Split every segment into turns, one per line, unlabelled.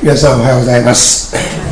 皆さんおはようございます。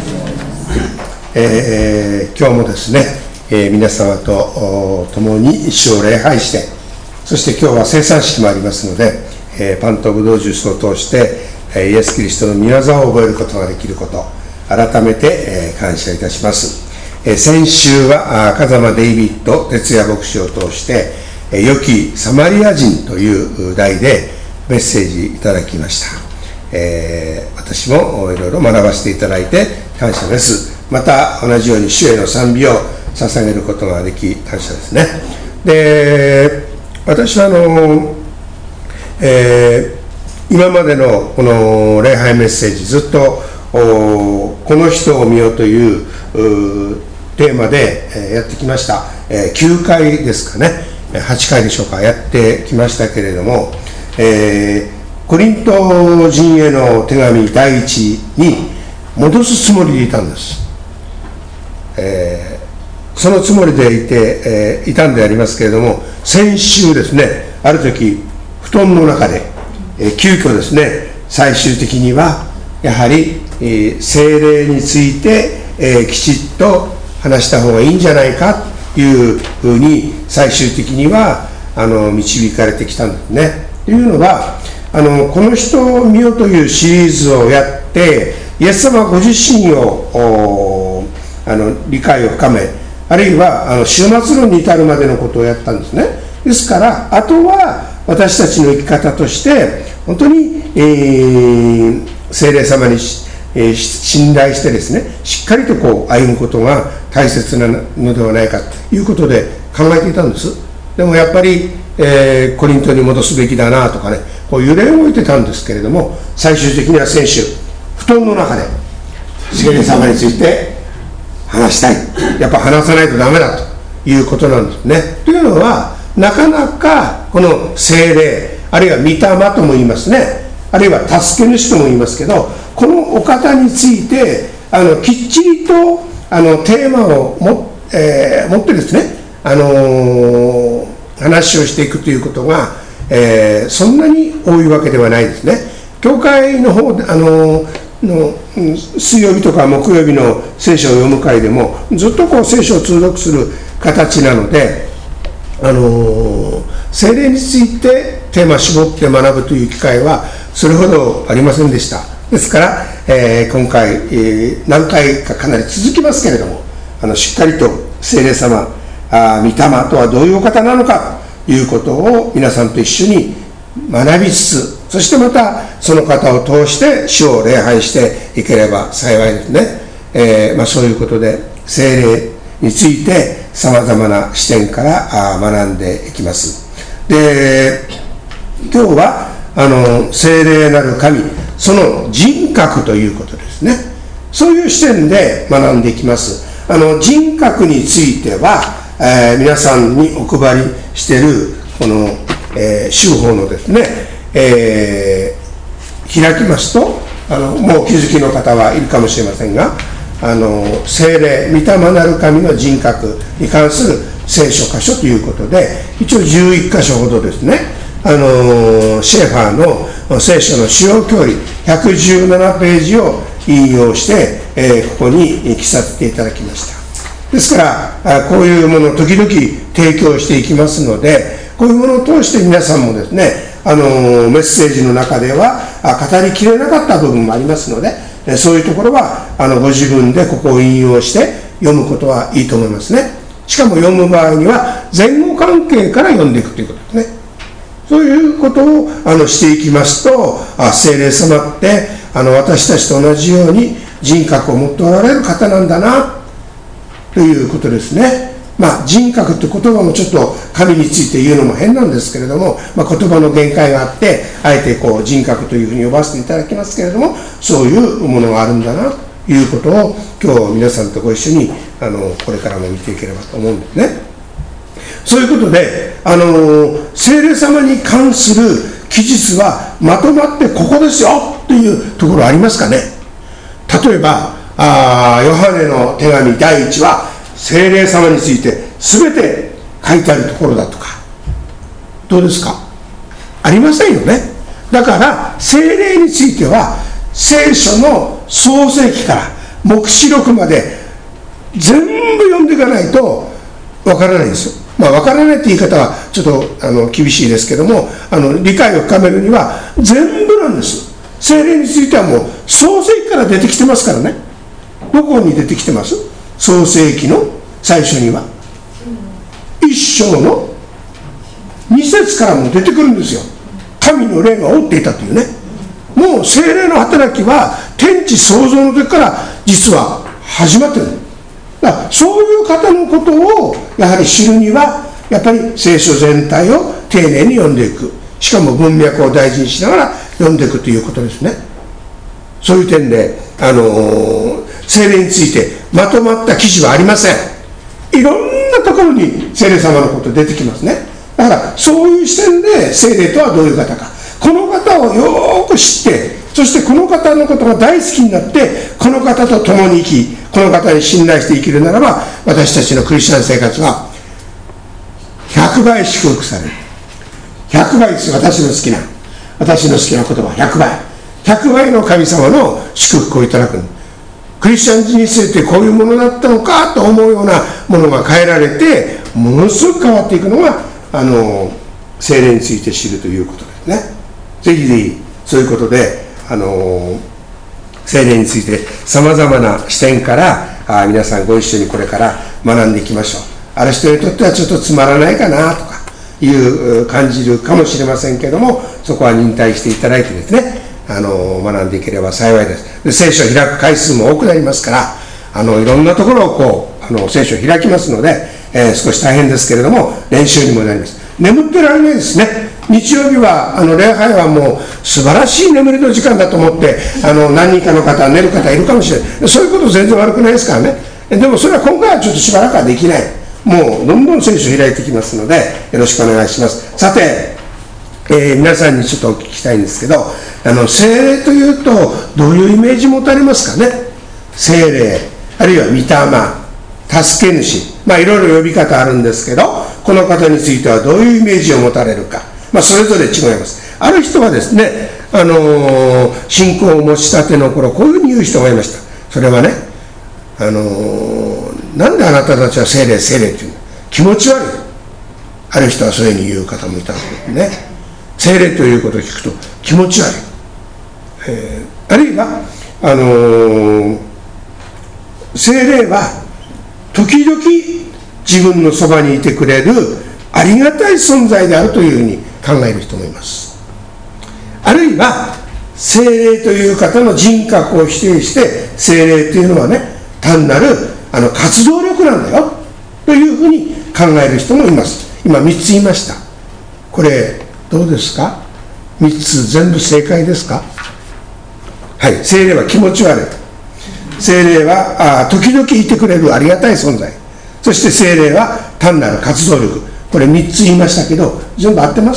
今日もですね、皆様と共に主を礼拝して、そして今日は聖餐式もありますので、パンとブドウジュースを通してイエス・キリストの御業を覚えることができること、改めて感謝いたします。先週は風間デイビッド哲也牧師を通して良きサマリア人という題でメッセージいただきました。私もいろいろ学ばせていただいて感謝です。また同じように主への賛美を捧げることができ感謝ですね。で、私は今までのこの礼拝メッセージずっとこの人を見ようというテーマでやってきました。9回ですかね、8回でしょうか、やってきましたけれども、コリント人への手紙第1に戻すつもりでいたんです。そのつもりでいたんでありますけれども、先週ですね、ある時布団の中で、急遽ですね、最終的にはやはり、聖霊について、きちっと話した方がいいんじゃないかというふうに最終的には導かれてきたんですね。というのはこの人を見ようというシリーズをやって、イエス様ご自身を理解を深め、あるいは終末論に至るまでのことをやったんですね。ですからあとは私たちの生き方として本当に、聖霊様に信頼してですね、しっかりと歩むことが大切なのではないかということで考えていたんです。でもやっぱり、コリントに戻すべきだなとかね、揺れ動いてたんですけれども、最終的には先週布団の中で聖霊様について話したい、やっぱ話さないとダメだということなんですね。というのはなかなかこの聖霊、あるいは御霊とも言いますね、あるいは助け主とも言いますけど、このお方についてきっちりとテーマを持ってですね、話をしていくということが、そんなに多いわけではないですね。教会の方で水曜日とか木曜日の聖書を読む会でもずっと聖書を通読する形なので、聖霊についてテーマを絞って学ぶという機会はそれほどありませんでした。ですから、今回、何回かかなり続きますけれども、しっかりと聖霊様、御霊とはどういうお方なのかということを皆さんと一緒に学びつつ、そしてまたその方を通して主を礼拝していければ幸いですね。そういうことで聖霊についてさまざまな視点から学んでいきます。で、今日は聖霊なる神、その人格ということですね。そういう視点で学んでいきます。人格については、皆さんにお配りしているこの、修法のですね、開きますともうお気づきの方はいるかもしれませんが、聖霊御霊なる神の人格に関する聖書箇所ということで、一応11箇所ほどですね、シェーファーの聖書の主要教理117ページを引用して、ここに記させていただきました。ですからこういうものを時々提供していきますので、こういうものを通して皆さんもですね、メッセージの中では語りきれなかった部分もありますので、そういうところはご自分でここを引用して読むことはいいと思いますね。しかも読む場合には前後関係から読んでいくということですね。そういうことをしていきますと、聖霊様って私たちと同じように人格を持っておられる方なんだなということですね。人格という言葉もちょっと神について言うのも変なんですけれども、言葉の限界があってあえて人格というふうに呼ばせていただきますけれども、そういうものがあるんだなということを今日皆さんとご一緒にこれからも見ていければと思うんですね。そういうことで聖霊様に関する記述はまとまってここですよというところありますかね。例えばヨハネの手紙第1は聖霊様について全て書いてあるところだとか、どうですか？ありませんよね。だから聖霊については聖書の創世記から黙示録まで全部読んでいかないとわからないんですよ。わからないって言い方はちょっと厳しいですけども、理解を深めるには全部なんです。聖霊についてはもう創世記から出てきてますからね。どこに出てきてます？創世記の最初には一章の2節からも出てくるんですよ。神の霊が覆っていたというね。もう聖霊の働きは天地創造の時から実は始まってる。だからそういう方のことをやはり知るにはやっぱり聖書全体を丁寧に読んでいく、しかも文脈を大事にしながら読んでいくということですね。そういう点で聖霊についてまとまった記事はありません。いろんなところに聖霊様のこと出てきますね。だからそういう視点で聖霊とはどういう方か、この方をよく知って、そしてこの方のことが大好きになってこの方と共に生き、この方に信頼して生きるならば、私たちのクリスチャン生活は100倍祝福される。100倍です。私の好きな言葉100倍の神様の祝福をいただく。クリスチャン人生ってこういうものだったのかと思うようなものが変えられて、ものすごく変わっていくのが聖霊について知るということですね。ぜひぜひそういうことで聖霊についてさまざまな視点から皆さんご一緒にこれから学んでいきましょう。ある人にとってはちょっとつまらないかなとかいう感じるかもしれませんけども、そこは忍耐していただいてですね、学んでいければ幸いです。で、聖書を開く回数も多くなりますからいろんなところを聖書を開きますので、少し大変ですけれども練習にもなります。眠ってられないですね。日曜日は礼拝はもう素晴らしい眠りの時間だと思って何人かの方は寝る方いるかもしれない。そういうこと全然悪くないですからね。でもそれは今回はちょっとしばらくはできない。もうどんどん聖書を開いてきますのでよろしくお願いします。さて、皆さんにちょっとお聞きしたいんですけど、聖霊というとどういうイメージ持たれますかね。聖霊、あるいは御霊、助け主、いろいろ呼び方あるんですけど、この方についてはどういうイメージを持たれるか、それぞれ違います。ある人はですね、信仰を持ちたての頃こういうふうに言う人がいました。それはね、なんであなたたちは聖霊っていうの、気持ち悪い。ある人はそういうふうに言う方もいたんですね。聖霊ということを聞くと気持ち悪い。あるいは聖霊は時々自分のそばにいてくれるありがたい存在であるというふうに考える人もいます。あるいは聖霊という方の人格を否定して、聖霊というのはね、単なる活動力なんだよというふうに考える人もいます。今3つ言いました。これどうですか。3つ全部正解ですか。はい。聖霊は気持ち悪い。聖霊は時々いてくれるありがたい存在。そして聖霊は単なる活動力。これ3つ言いましたけど、全部合ってます？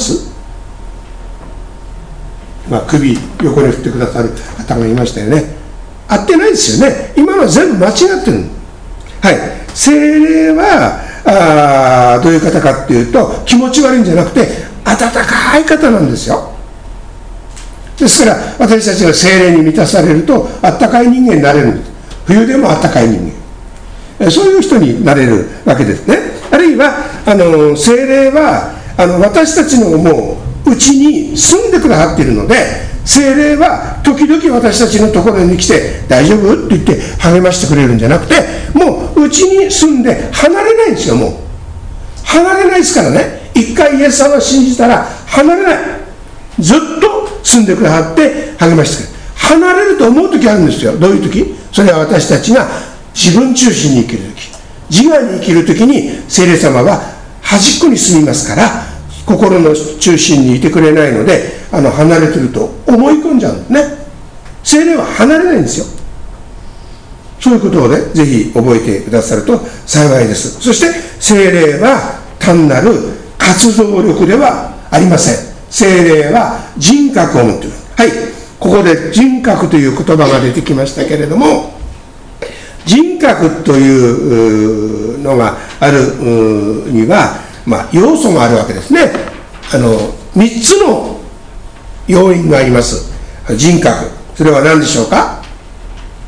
首横に振ってくださる方がいましたよね。合ってないですよね。今のは全部間違ってる。はい。聖霊はどういう方かっていうと、気持ち悪いんじゃなくて温かい方なんですよ。ですから私たちが聖霊に満たされると温かい人間になれるんです。冬でも温かい人間、そういう人になれるわけですね。あるいは聖霊は私たちのもううちに住んでくださっているので、聖霊は時々私たちのところに来て大丈夫って言って励ましてくれるんじゃなくて、もううちに住んで離れないんですよ。もう離れないですからね。一回イエス様を信じたら離れない。ずっと住んでくださって励ましてくれる。離れると思う時あるんですよ。どういう時？それは私たちが自分中心に生きる時、自我に生きる時に聖霊様は端っこに住みますから、心の中心にいてくれないので離れてると思い込んじゃうんですね。聖霊は離れないんですよ。そういうことをね、ぜひ覚えてくださると幸いです。そして聖霊は単なる活動力ではありません。聖霊は人格を持っている。はい、ここで人格という言葉が出てきましたけれども、人格というのがあるには、要素があるわけですね。3つの要因があります。人格、それは何でしょうか。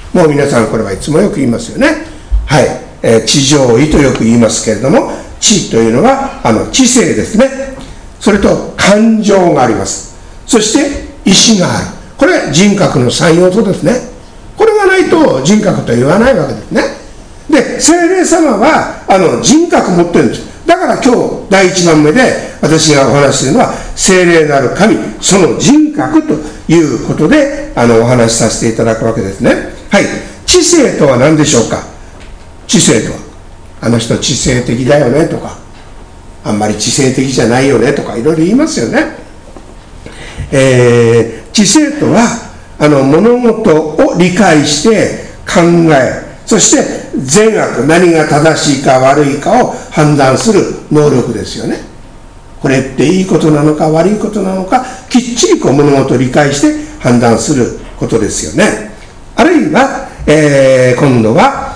もう皆さんこれはいつもよく言いますよね。はい、地上位とよく言いますけれども、地というのは知性ですね。それと感情があります。そして意志がある。これは人格の3要素ですね。これがないと人格とは言わないわけですね。で、聖霊様は人格を持ってるんです。だから今日第1番目で私がお話しするのは、聖霊なる神、その人格ということでお話しさせていただくわけですね。はい、知性とは何でしょうか。知性とは、あの人知性的だよねとか、あんまり知性的じゃないよねとかいろいろ言いますよね。知性とは物事を理解して考え、そして善悪、何が正しいか悪いかを判断する能力ですよね。これっていいことなのか悪いことなのか、きっちり物事を理解して判断することですよね。あるいは、今度は、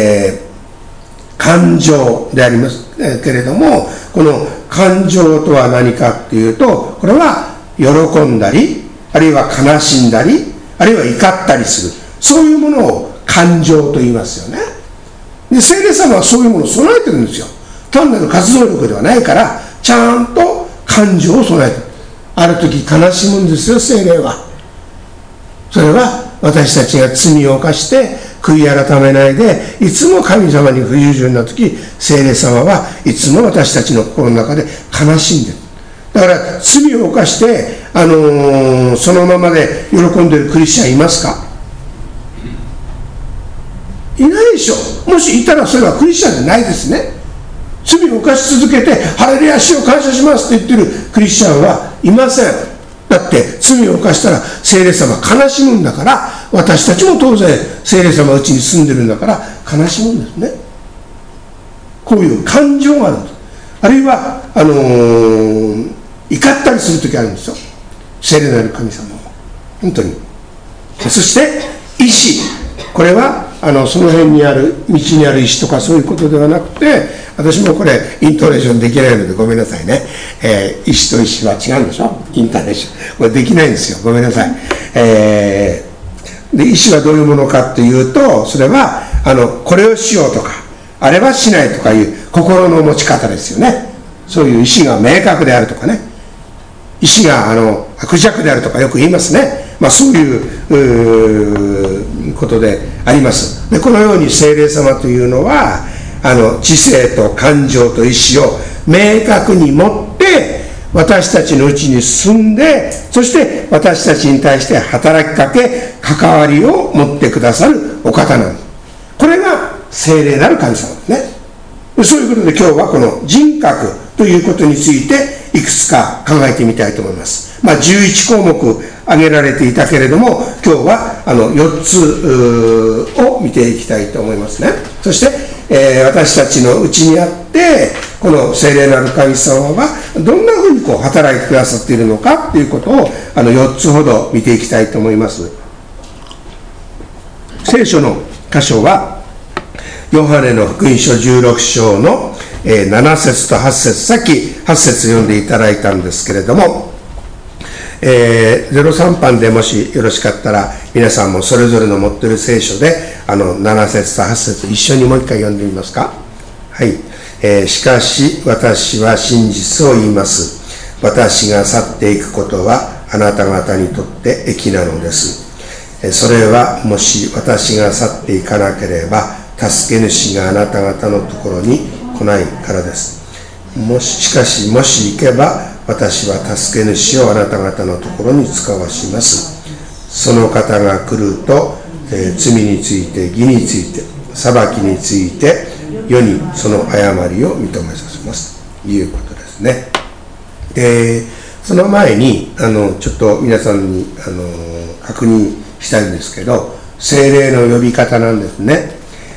感情でありますけれども、この感情とは何かっていうと、これは喜んだり、あるいは悲しんだり、あるいは怒ったりする、そういうものを感情と言いますよね。で、聖霊様はそういうものを備えてるんですよ。単なる活動力ではないから、ちゃんと感情を備えてる。ある時悲しむんですよ、聖霊は。それは私たちが罪を犯して悔い改めないで、いつも神様に不従順な時、聖霊様はいつも私たちの心の中で悲しんでる。だから罪を犯して、そのままで喜んでいるクリスチャンいますか？いないでしょ。もしいたらそれはクリスチャンじゃないですね。罪を犯し続けてハレルヤ主を感謝しますって言ってるクリスチャンはいません。だって罪を犯したら聖霊様悲しむんだから、私たちも当然聖霊様のうちに住んでるんだから悲しむんですね。こういう感情があるんです。あるいは怒ったりする時あるんですよ、聖霊なる神様は。本当に。そして意志、これはその辺にある道にある石とかそういうことではなくて、私もこれイントネーションできないのでごめんなさいね。石と石は違うんでしょ、イントネーションこれできないんですよ、ごめんなさい。で、石はどういうものかっていうと、それはこれをしようとかあれはしないとかいう心の持ち方ですよね。そういう意志が明確であるとかね、意志が薄弱であるとかよく言いますね。そういうことであります。で、このように聖霊様というのは知性と感情と意志を明確に持って私たちのうちに住んで、そして私たちに対して働きかけ関わりを持ってくださるお方なんです。これが聖霊なる神様ですね。そういうことで今日はこの人格ということについていくつか考えてみたいと思います。11項目挙げられていたけれども、今日は4つを見ていきたいと思いますね。そして、私たちのうちにあってこの聖霊なる神様はどんなふうに働いてくださっているのかということを4つほど見ていきたいと思います。聖書の箇所はヨハネの福音書16章の7節と8節、さっき8節読んでいただいたんですけれども、03番でもしよろしかったら皆さんもそれぞれの持っている聖書で7節と8節一緒にもう一回読んでみますか。はい。しかし私は真実を言います。私が去っていくことはあなた方にとって益なのです。それはもし私が去っていかなければ助け主があなた方のところに来ないからです。しかしもし行けば私は助け主をあなた方のところに使わします。その方が来ると、罪について義について裁きについて世にその誤りを認めさせますということですね。その前にちょっと皆さんに確認したいんですけど、聖霊の呼び方なんですね。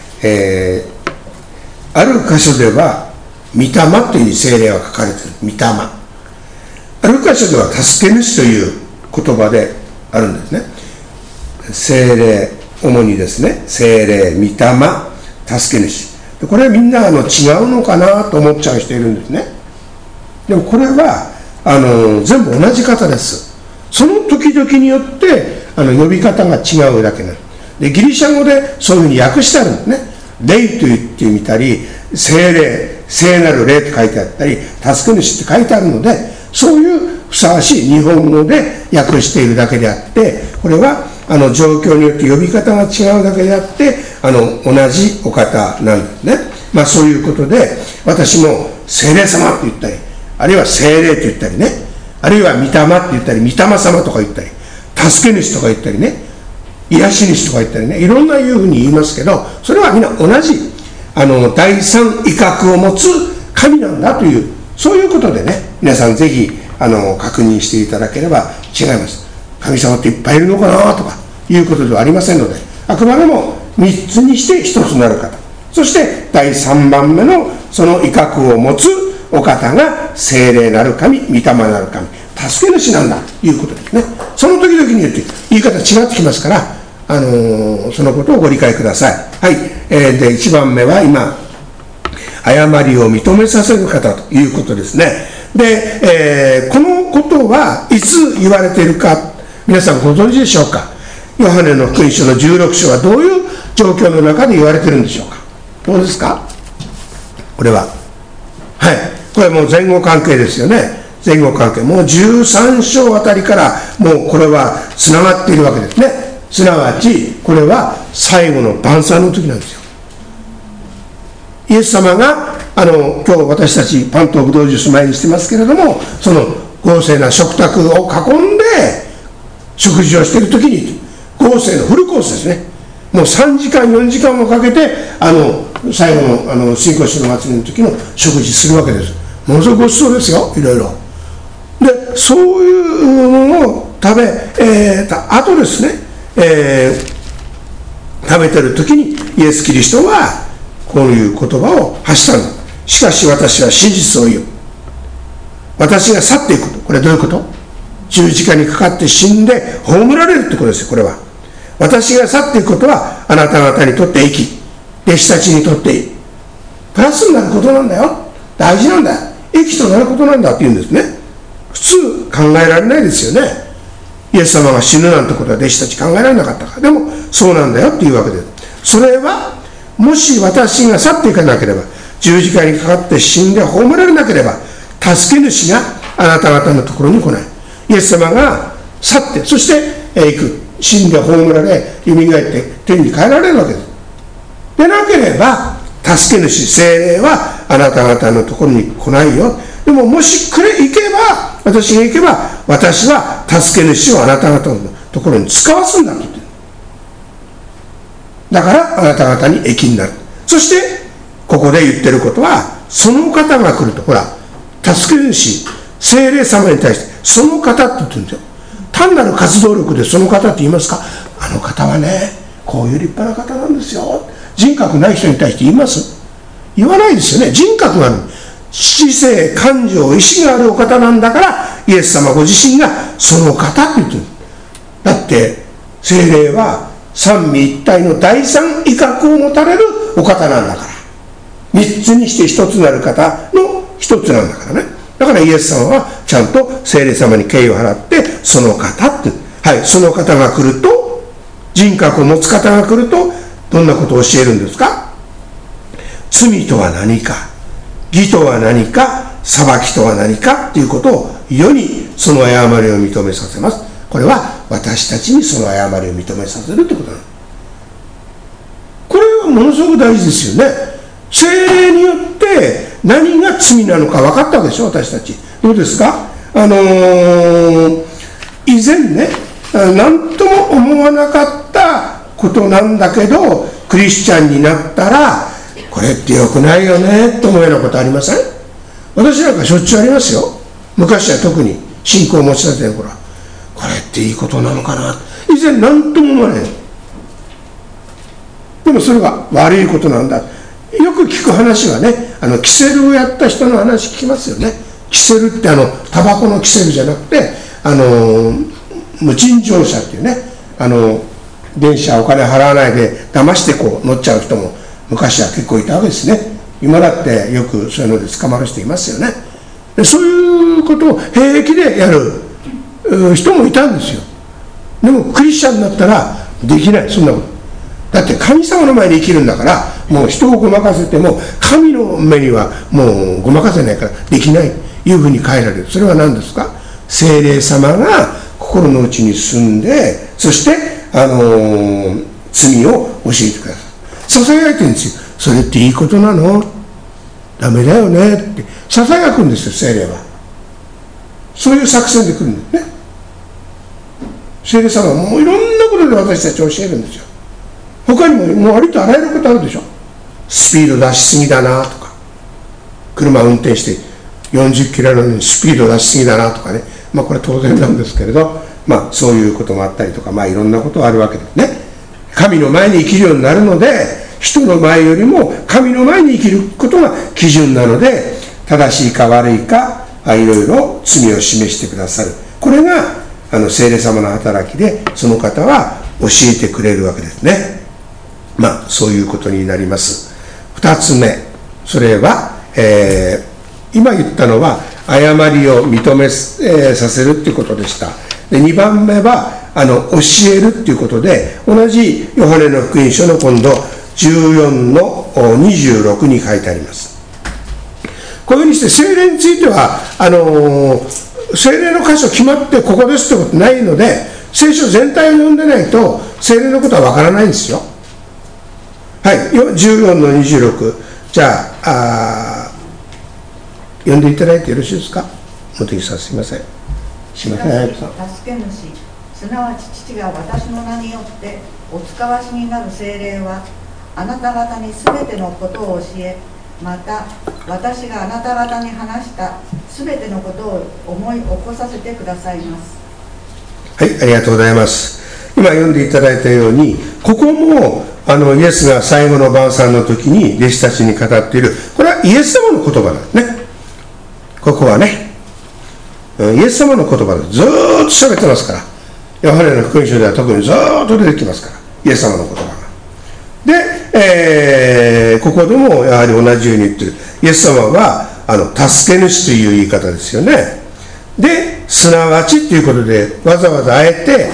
ある箇所では御霊という聖霊が書かれている。御霊。ある箇所では助け主という言葉であるんですね。聖霊、主にですね、聖霊、御霊、助け主。これはみんな違うのかなと思っちゃう人いるんですね。でもこれは全部同じ方です。その時々によって呼び方が違うだけなんです。 でギリシャ語でそういうふうに訳してあるんですね。霊と言ってみたり、聖霊、聖なる霊って書いてあったり、助け主って書いてあるので、そういうふさわしい日本語で訳しているだけであって、これは状況によって呼び方が違うだけであって、同じお方なんですね。そういうことで、私も聖霊様って言ったり、あるいは聖霊って言ったりね、あるいは御霊って言ったり、御霊様とか言ったり、助け主とか言ったりね、癒し主とか言ったりね、いろんないうふうに言いますけど、それはみんな同じ第三威嚇を持つ神なんだという、そういうことでね、皆さんぜひ確認していただければ違います。神様っていっぱいいるのかなとかいうことではありませんので、あくまでも3つにして1つなる方、そして第3番目のその威嚇を持つお方が聖霊なる神、御霊なる神、助け主なんだということですね。その時々によって言い方違ってきますから、そのことをご理解ください。はい。で、1番目は今、誤りを認めさせる方ということですね。で、このことはいつ言われているか、皆さんご存知でしょうか。ヨハネの福音書の16章はどういう状況の中で言われているんでしょうか。どうですか、これは。はい。これはもう前後関係ですよね。前後関係。もう13章あたりからもうこれはつながっているわけですね。すなわちこれは最後の晩餐の時なんですよ。イエス様が今日私たちパンとブドウジュース前にしてますけれども、その豪勢な食卓を囲んで食事をしている時に、豪勢のフルコースですね、もう3時間4時間もかけて最後の新興酒の祭りの時の食事するわけです。ものすごくごちそうですよ、いろいろ。でそういうものを食べた後ですね、食べてる時にイエス・キリストはこういう言葉を発したんだ。しかし私は真実を言う。私が去っていくこと。これはどういうこと？十字架にかかって死んで葬られるってことですよ。これは私が去っていくことはあなた方にとって益、弟子たちにとってプラスになることなんだよ、大事なんだよ、益となることなんだって言うんですね。普通考えられないですよね。イエス様が死ぬなんてことは弟子たち考えられなかったから。でもそうなんだよっていうわけです。それはもし私が去っていかなければ、十字架にかかって死んで葬られなければ、助け主があなた方のところに来ない。イエス様が去って、そして行く、死んで葬られ、蘇って天に帰られるわけです。でなければ助け主聖霊はあなた方のところに来ないよ。でももし行けば、私が行けば、私は助け主をあなた方のところに使わすんだと言ってる。だからあなた方に益になる。そしてここで言ってることは、その方が来ると、ほら、助け主聖霊様に対してその方って言ってるんですよ。単なる活動力でその方って言いますか？あの方はね、こういう立派な方なんですよ。人格ない人に対して言います？言わないですよね。人格がある、知性、感情、意志があるお方なんだから、イエス様ご自身がその方って言ってる。だって聖霊は三位一体の第三威嚇を持たれるお方なんだから、三つにして一つなる方の一つなんだからね。だからイエス様はちゃんと聖霊様に敬意を払って、その方って、はい、その方が来ると、人格を持つ方が来るとどんなことを教えるんですか？罪とは何か、義とは何か、裁きとは何かっていうことを世にその誤りを認めさせます。これは私たちにその誤りを認めさせるってことなの。これはものすごく大事ですよね。聖霊によって何が罪なのか分かったわけでしょ、私たち。どうですか？以前ね、何とも思わなかったことなんだけど、クリスチャンになったらこれって良くないよねと思うようなことありません？私なんかしょっちゅうありますよ。昔は特に信仰を持ち立ての頃は、これっていいことなのかな、以前何とも思わない。でもそれが悪いことなんだ。よく聞く話はね、キセルをやった人の話聞きますよね。キセルってタバコのキセルじゃなくて、無賃乗車っていうね、電車お金払わないで騙してこう乗っちゃう人も昔は結構いたわけですね。今だってよくそういうので捕まる人いますよね。でそういうことを平気でやる人もいたんですよ。でもクリスチャンになったらできない、そんなこと。 って神様の前に生きるんだから、もう人をごまかせても神の目にはもうごまかせないからできないというふうに変えられる。それは何ですか？聖霊様が心の内に住んで、そして、罪を教えてください。ささやいてるんですよ。それっていいことなの？ダメだよねってささやくんですよ、聖霊は。そういう作戦で来るんですね。聖霊様はもういろんなことで私たちを教えるんですよ。他にももうありとあらゆることあるでしょ。スピード出しすぎだなとか、車運転して40キロなのにスピード出しすぎだなとかね、これ当然なんですけれど、そういうこともあったりとか、いろんなことがあるわけですね。神の前に生きるようになるので、人の前よりも神の前に生きることが基準なので、正しいか悪いかいろいろ罪を示してくださる。これが聖霊様の働きで、その方は教えてくれるわけですね。そういうことになります。2つ目、それは、今言ったのは誤りを認めさせるということでした。で、2番目は教えるということで、同じヨハネの福音書の今度14の26に書いてあります。こういうふうにして聖霊については聖霊の箇所決まってここですってことないので、聖書全体を読んでないと聖霊のことはわからないんですよ。はい、14の26、じゃあ読んでいただいてよろしいですか。茂木さん、すいません。すいません。
助け主、すなわち父が私の名によってお使わしになる聖霊は、あなた方にすべてのことを教え、また私があなた方に話したすべてのことを思い起こさせてくださいます。
はい、ありがとうございます。今読んでいただいたように、ここもイエスが最後の晩餐の時に弟子たちに語っている、これはイエス様の言葉なんですね。ここはね、イエス様の言葉でずーっと喋ってますから。ヨハネの福音書では特にずーっと出てきますから、イエス様の言葉が。で、ここでもやはり同じように言ってる。イエス様は助け主という言い方ですよね。で、すなわちということでわざわざあえて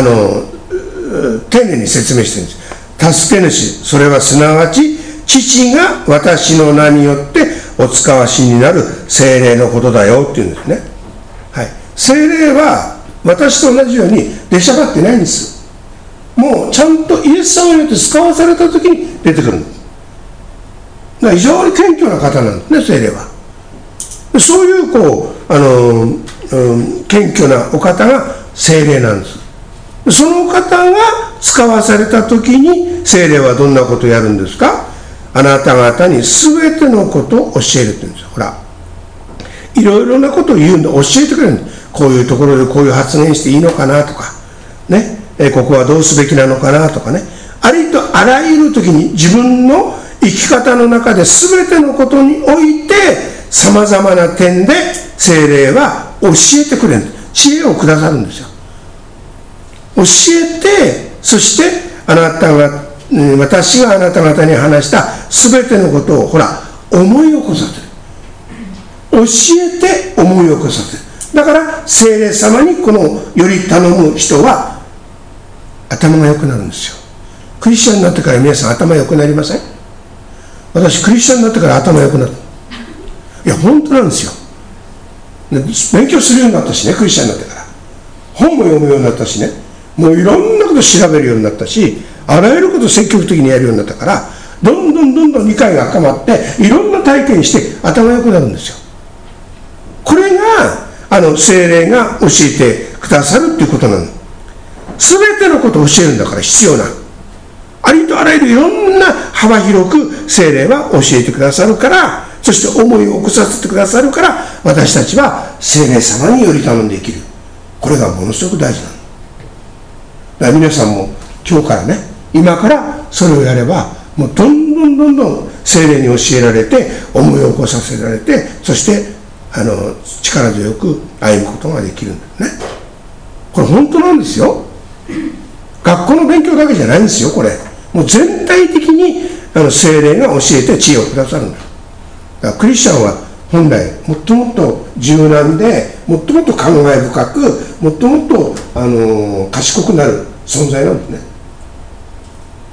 丁寧に説明してるんです。助け主、それはすなわち父が私の名によってお使わしになる聖霊のことだよっていうんですね。はい、聖霊は私と同じように出しゃばってないんです。もうちゃんとイエス様によって使わされた時に出てくるんです。だから非常に謙虚な方なんですね、聖霊は。そういう謙虚なお方が聖霊なんです。その方が使わされた時に聖霊はどんなことをやるんですか。あなた方に全てのことを教えるって言うんですよ。ほら、いろいろなことを言うんで教えてくれるんです。こういうところでこういう発言していいのかなとかね、ここはどうすべきなのかなとかね、ありとあらゆる時に自分の生き方の中で全てのことにおいてさまざまな点で聖霊は教えてくれるんです。知恵をくださるんですよ。教えて、そして私があなた方に話した全てのことをほら思い起こさせる。教えて思い起こさせる。だから聖霊様にこのより頼む人は頭が良くなるんですよ。クリスチャンになってから皆さん頭良くなりません？私クリスチャンになってから頭良くなる。いや本当なんですよ。勉強するようになったしね、クリスチャンになってから本も読むようになったしね、もういろんなこと調べるようになったし、あらゆることを積極的にやるようになったから、どんどん理解が深まっていろんな体験して頭良くなるんですよ。これが聖霊が教えてくださるっていうことなの。全てのことを教えるんだから、必要なありとあらゆるいろんな幅広く聖霊は教えてくださるから、そして思いを起こさせてくださるから、私たちは聖霊様により頼んで生きる。これがものすごく大事なの。だから皆さんも今日からね、今からそれをやれば、もうどんどん聖霊に教えられて、思いを起こさせられて、そして力強く歩むことができるんですね。これ本当なんですよ。学校の勉強だけじゃないんですよ。これもう全体的に聖霊が教えて知恵をくださるんだ。だからクリスチャンは本来もっともっと柔軟で、もっともっと考え深く、もっともっと賢くなる存在なんですね。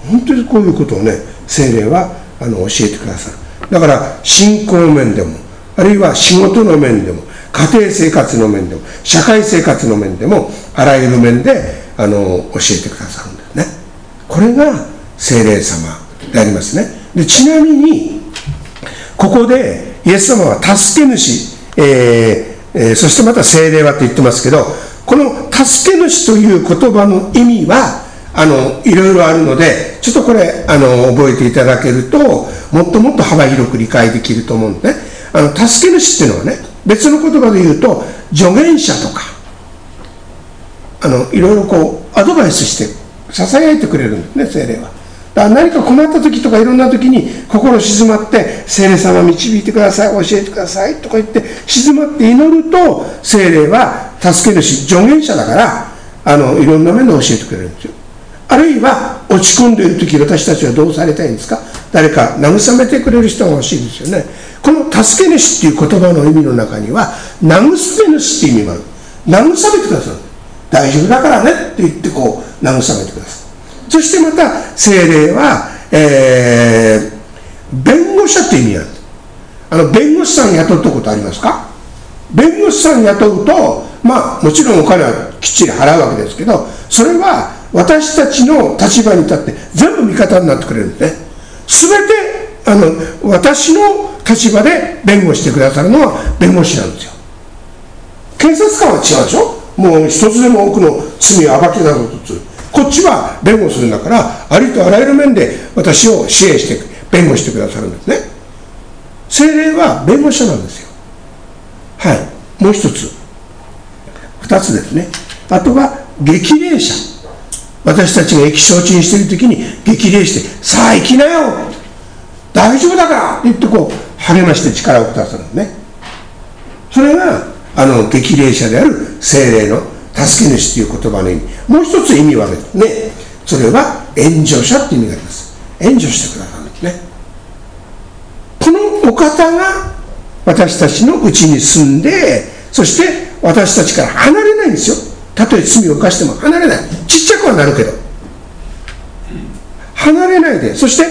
本当にこういうことをね、聖霊は教えてくださる。だから信仰面でも、あるいは仕事の面でも、家庭生活の面でも、社会生活の面でも、あらゆる面で教えてくださるんですね。これが聖霊様でありますね。で、ちなみにここでイエス様は助け主、そしてまた聖霊はと言ってますけど、この助け主という言葉の意味はいろいろあるので、ちょっとこれ覚えていただけると、もっともっと幅広く理解できると思うんですね。助け主っていうのはね、別の言葉で言うと助言者とか、いろいろこうアドバイスして支えてくれるんですね、聖霊は。だから何か困った時とかいろんな時に心静まって、聖霊様導いてください、教えてくださいとか言って静まって祈ると、聖霊は助け主、助言者だからいろんな面で教えてくれるんですよ。あるいは落ち込んでいる時、私たちはどうされたいんですか。誰か慰めてくれる人が欲しいですよね。この助け主っていう言葉の意味の中には慰め主っていう意味がある。慰めてくださる。大丈夫だからねって言ってこう慰めてください。そしてまた聖霊は、弁護者っていう意味がある。弁護士さん雇ったことありますか。弁護士さん雇うと、もちろんお金はきっちり払うわけですけど、それは私たちの立場に立って全部味方になってくれるんですね。すべて私の立場で弁護してくださるのは弁護士なんですよ。検察官は違うでしょ。もう一つでも多くの罪を暴きなどとする。こっちは弁護するんだから、ありとあらゆる面で私を支援して弁護してくださるんですね。聖霊は弁護者なんですよ。はい。もう一つ、二つですね。あとは激励者。私たちが意気消沈している時に激励して、さあ行きなよ、大丈夫だからって言ってこう励まして力をくださるんですね。それが激励者である聖霊の助け主という言葉の意味。もう一つ意味はですね、それは援助者っていう意味があります。援助してくださるんですね。このお方が私たちのうちに住んで、そして私たちから離れないんですよ。たとえ罪を犯しても離れない。ちっちゃくはなるけど離れないで、そして、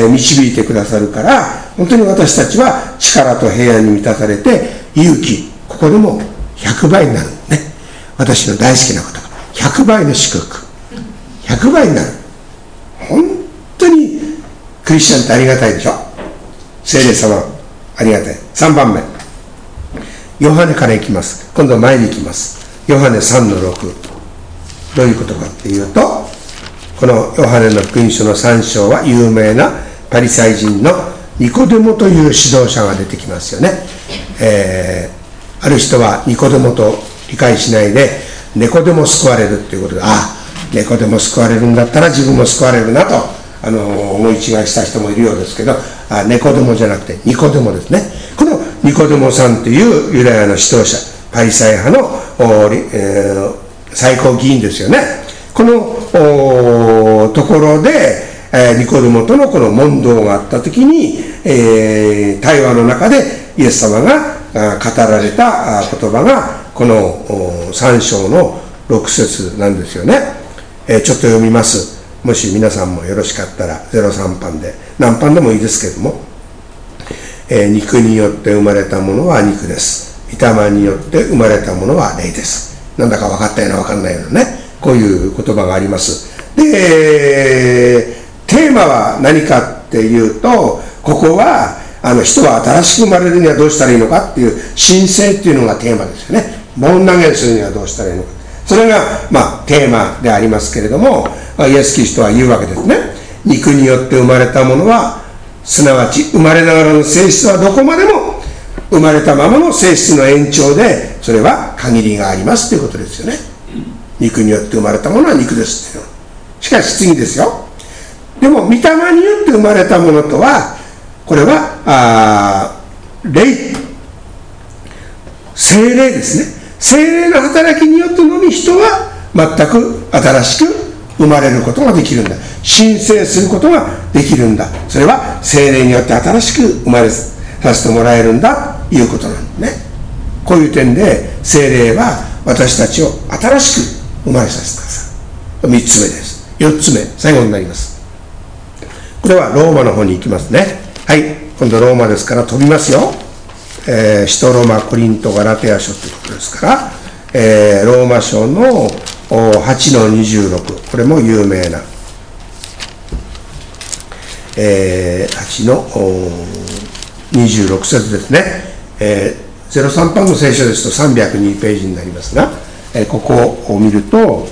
導いてくださるから、本当に私たちは力と平安に満たされて勇気、ここでも100倍になるね。私の大好きな言葉、100倍の祝福、100倍になる。本当にクリスチャンってありがたいでしょ。聖霊様ありがたい。3番目、ヨハネからいきます。今度は前に行きます。ヨハネ 3-6、どういうことかっていうと、このヨハネの福音書の3章は有名なパリサイ人のニコデモという指導者が出てきますよね。ある人はニコデモと理解しないで、猫でも救われるっていうことで、猫でも救われるんだったら自分も救われるなと思い違いした人もいるようですけど、猫でもじゃなくてニコデモですね。このニコデモさんというユダヤの指導者、パリサイ派の、最高議員ですよね。このところで、ニコデモとのこの問答があったときに、対話の中でイエス様が語られた言葉がこの3章の6節なんですよね。ちょっと読みます。もし皆さんもよろしかったら03版で、何版でもいいですけれども、肉によって生まれたものは肉です。御霊によって生まれたものは霊です。なんだか分かったような分かんないようなね、こういう言葉があります。で、テーマは何かっていうと、ここは人は新しく生まれるにはどうしたらいいのかっていう神聖っていうのがテーマですよね。ボーン投げするにはどうしたらいいのか、それがテーマでありますけれども、イエス・キリストは言うわけですね。肉によって生まれたものは、すなわち生まれながらの性質はどこまでも生まれたままの性質の延長で、それは限りがありますということですよね。肉によって生まれたものは肉ですっていうの。しかし次ですよ。でも御霊によって生まれたものとは、これは霊、聖霊ですね。聖霊の働きによってのみ人は全く新しく生まれることができるんだ。申請することができるんだ。それは聖霊によって新しく生まれさせてもらえるんだということなんですね。こういう点で聖霊は私たちを新しく生まれさせてください。3つ目です。4つ目、最後になります。 これはローマの方に行きますね。はい、今度ローマですから飛びますよ。使徒ローマ、コリント、ガラテヤ書ということですから、ローマ書の8の26、これも有名な、8の26節ですね。03版の聖書ですと302ページになりますが、ここを見るとこ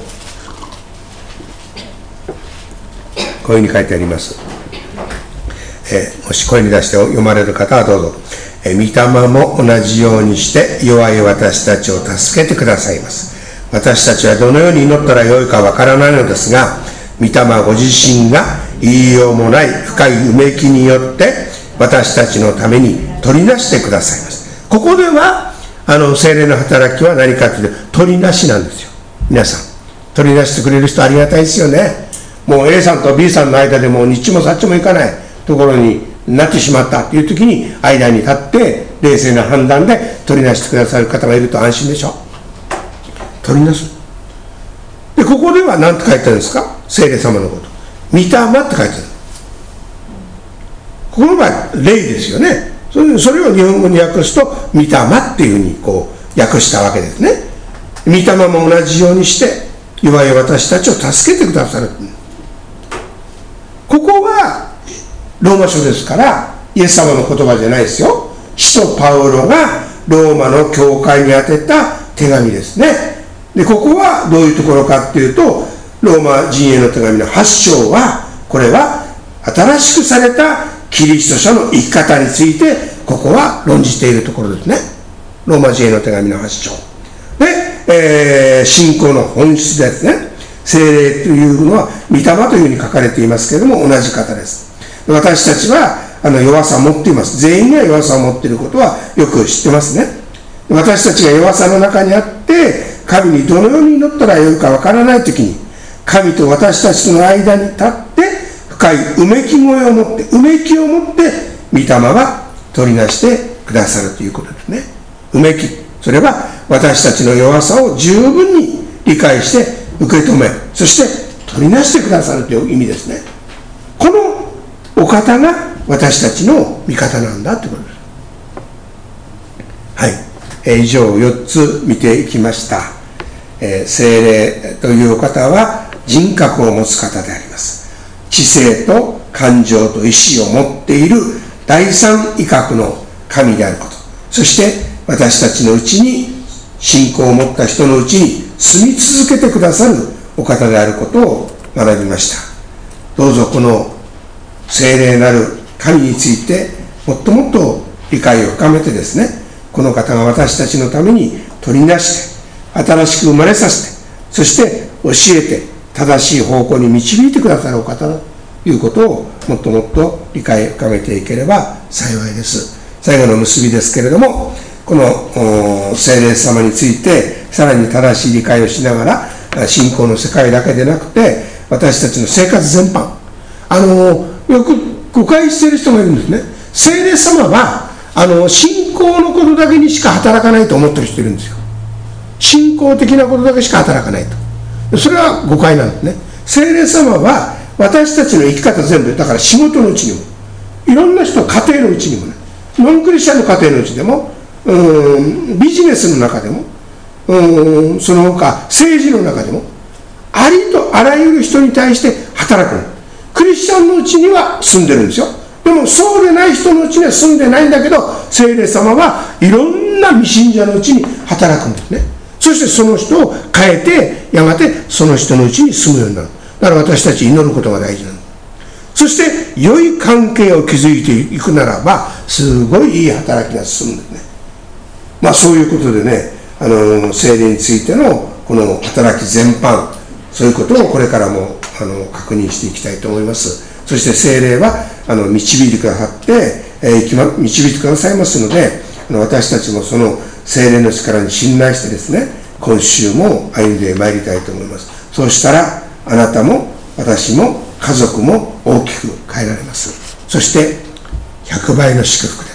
ういうふうに書いてあります。もし声に出して読まれる方はどうぞ。御霊も同じようにして弱い私たちを助けてくださいます。私たちはどのように祈ったらよいかわからないのですが、御霊ご自身が言いようもない深いうめきによって私たちのために取りなしてくださいます。ここでは聖霊の働きは何かというと取りなしなんですよ。皆さん取りなしてくれる人ありがたいですよね。もう A さんと B さんの間でもう日もさっちもいかないところになってしまったという時に間に立って冷静な判断で取りなしてくださる方がいると安心でしょ。取りなす。でここでは何て書いてあるんですか。聖霊様のこと御霊って書いてある。ここの場合霊ですよね。それを日本語に訳すと御霊っていうふうにこう訳したわけですね。御霊も同じようにして弱い私たちを助けてくださる。ここはローマ書ですからイエス様の言葉じゃないですよ。使徒パウロがローマの教会に宛てた手紙ですね。でここはどういうところかっていうと、ローマ人への手紙の8章はこれは新しくされたキリスト者の生き方についてここは論じているところですね。ローマ人への手紙の8章で、信仰の本質ですね。聖霊というのは御霊というふうに書かれていますけれども同じ方です。私たちは弱さを持っています。全員が弱さを持っていることはよく知ってますね。私たちが弱さの中にあって神にどのように祈ったらよいかわからないときに神と私たちとの間に立って深いうめき声を持ってうめきを持って御霊は取りなしてくださるということですね。うめき、それは私たちの弱さを十分に理解して受け止め、そして取りなしてくださるという意味ですね。このお方が私たちの味方なんだということです。はい、以上4つ見ていきました。聖霊というお方は人格を持つ方であります。知性と感情と意志を持っている第三位格の神であること、そして私たちのうちに信仰を持った人のうちに住み続けてくださるお方であることを学びました。どうぞこの聖霊なる神についてもっともっと理解を深めてですね、この方が私たちのために取りなして新しく生まれさせて、そして教えて正しい方向に導いてくださるお方ということをもっともっと理解を深めていければ幸いです。最後の結びですけれども、この聖霊様についてさらに正しい理解をしながら信仰の世界だけでなくて私たちの生活全般、よく誤解している人がいるんですね。聖霊様は信仰のことだけにしか働かないと思ってる人いるんですよ。信仰的なことだけしか働かないと。それは誤解なんですね。聖霊様は私たちの生き方全部、だから仕事のうちにもいろんな人、家庭のうちにもね、ノンクリスチャンの家庭のうちでもビジネスの中でもその他政治の中でもありとあらゆる人に対して働くの。クリスチャンのうちには住んでるんですよ。でもそうでない人のうちには住んでないんだけど、聖霊様はいろんな未信者のうちに働くんですね。そしてその人を変えてやがてその人のうちに住むようになる。だから私たち祈ることが大事なの。そして良い関係を築いていくならばすごいいい働きが進むんですね。そういうことでね、聖霊についてのこの働き全般、そういうことをこれからも確認していきたいと思います。そして聖霊は導いてくださって導いてくださいますので、私たちもその聖霊の力に信頼してですね、今週も歩んでまいりたいと思います。そうしたらあなたも私も家族も大きく変えられます。そして100倍の祝福